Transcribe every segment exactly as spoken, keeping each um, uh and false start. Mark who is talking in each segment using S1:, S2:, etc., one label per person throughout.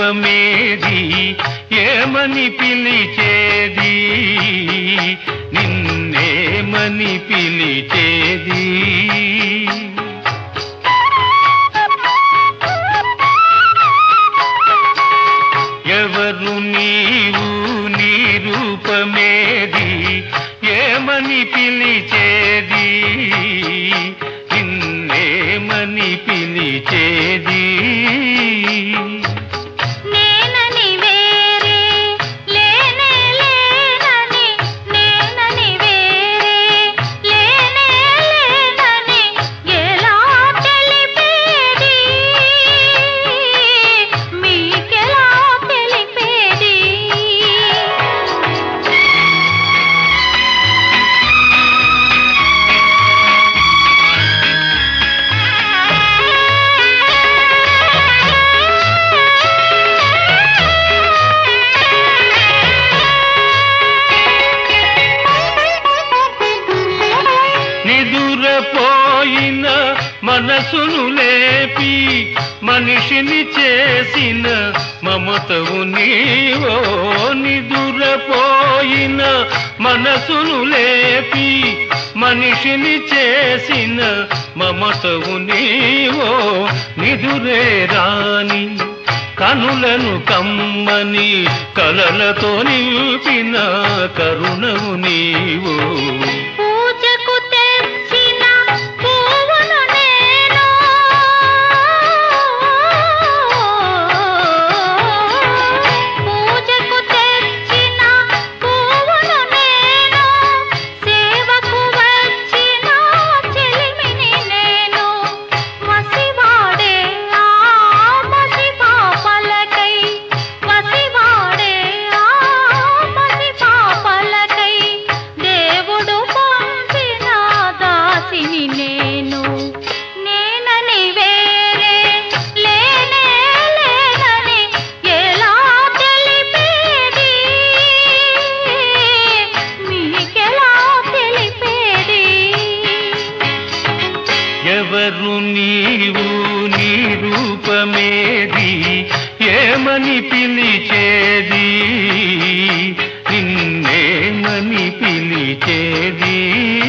S1: రూపమేది ఏమని పిలిచేది నిన్నేమని పిలిచేది ఎవరు నీవు నీ రూపమేది ఏమని పిలిచేది నిన్నేమని పిలిచేది
S2: నేనని వేరే లేనే లేనని నేనని వేరే లేనే లేనని ఎలా తెలిపేది మీకెలా తెలిపేది
S1: నిదురపోయిన మనసును లేపి మనిషిని చేసిన మమతవు నీవో నిదురపోయిన మనసును లేపి మనిషిని చేసిన మమతవు నీవో నిదురే రాని కనులను కమ్మని కలలతో నింపిన కరుణవు నీవో
S2: పూజకు తెచ్చిన పువ్వును నేను పూజకు తెచ్చిన పువ్వును నేను సేవకు వచ్చిన చెలిమిని నేను వసివాడే ఆ మసిపాపలకై వసివాడే ఆ మసిపాపలకై దేవుడు పంపిన దాసిని నేను నేనని వేరే లేనే లేనని ఎలా తెలిపేది మీకెలా తెలిపేది
S1: ఎవరు నీవు నీ రూపమేది ఏమని పిలిచేది నిన్నేమని పిలిచేది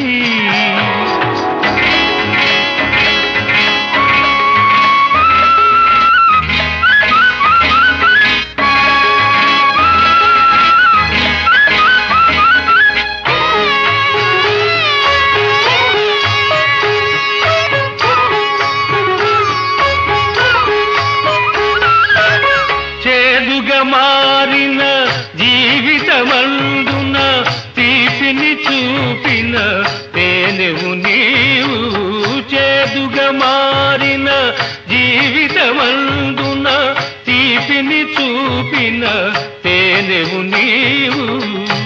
S1: చేదుగా మారిన జీవితమందున తీపిని చూపిన తేనెవు నీవు చేదుగా మారిన జీవితమందున తీపిని చూపిన తేనెవు నీవు